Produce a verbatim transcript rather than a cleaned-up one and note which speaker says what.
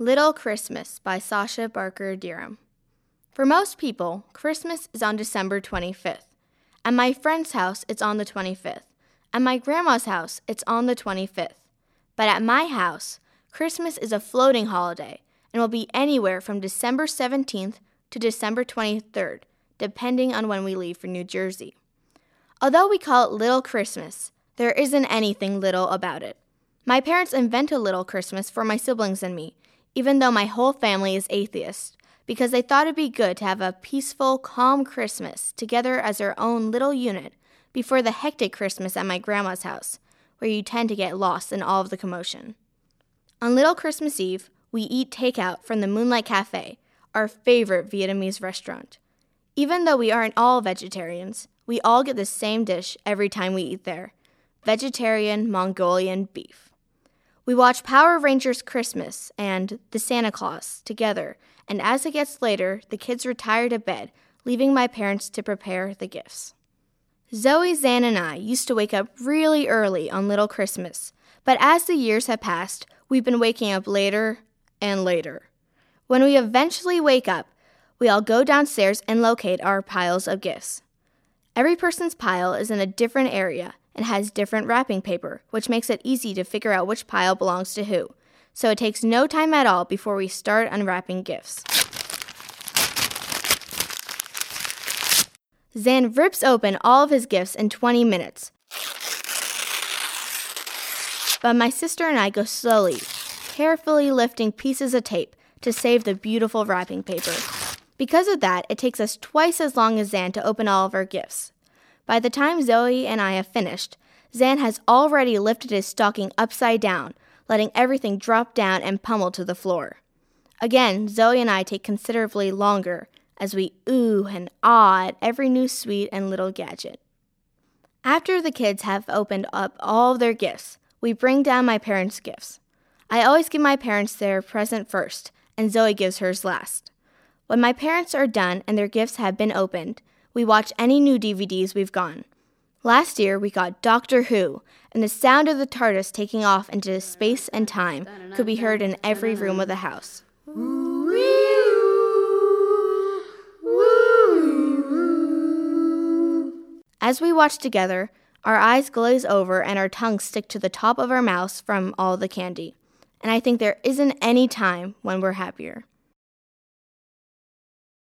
Speaker 1: Little Christmas by Sasha Barker Durham. For most people, Christmas is on December twenty-fifth. At my friend's house, it's on the twenty-fifth. At my grandma's house, it's on the twenty-fifth. But at my house, Christmas is a floating holiday and will be anywhere from December seventeenth to December twenty-third, depending on when we leave for New Jersey. Although we call it Little Christmas, there isn't anything little about it. My parents invented Little Christmas for my siblings and me, even though my whole family is atheist, because they thought it'd be good to have a peaceful, calm Christmas together as our own little unit before the hectic Christmas at my grandma's house, where you tend to get lost in all of the commotion. On Little Christmas Eve, we eat takeout from the Moonlight Cafe, our favorite Vietnamese restaurant. Even though we aren't all vegetarians, we all get the same dish every time we eat there: vegetarian Mongolian beef. We watch Power Rangers Christmas and The Santa Claus together, and as it gets later, the kids retire to bed, leaving my parents to prepare the gifts. Zoe, Zan, and I used to wake up really early on Little Christmas, but as the years have passed, we've been waking up later and later. When we eventually wake up, we all go downstairs and locate our piles of gifts. Every person's pile is in a different area and has different wrapping paper, which makes it easy to figure out which pile belongs to who. So it takes no time at all before we start unwrapping gifts. Zan rips open all of his gifts in twenty minutes. But my sister and I go slowly, carefully lifting pieces of tape to save the beautiful wrapping paper. Because of that, it takes us twice as long as Zan to open all of our gifts. By the time Zoe and I have finished, Zan has already lifted his stocking upside down, letting everything drop down and pummel to the floor. Again, Zoe and I take considerably longer as we ooh and ah at every new sweet and little gadget. After the kids have opened up all of their gifts, we bring down my parents' gifts. I always give my parents their present first, and Zoe gives hers last. When my parents are done and their gifts have been opened, we watch any new D V Ds we've gotten. Last year, we got Doctor Who, and the sound of the TARDIS taking off into space and time could be heard in every room of the house. As we watch together, our eyes glaze over and our tongues stick to the top of our mouths from all the candy. And I think there isn't any time when we're happier.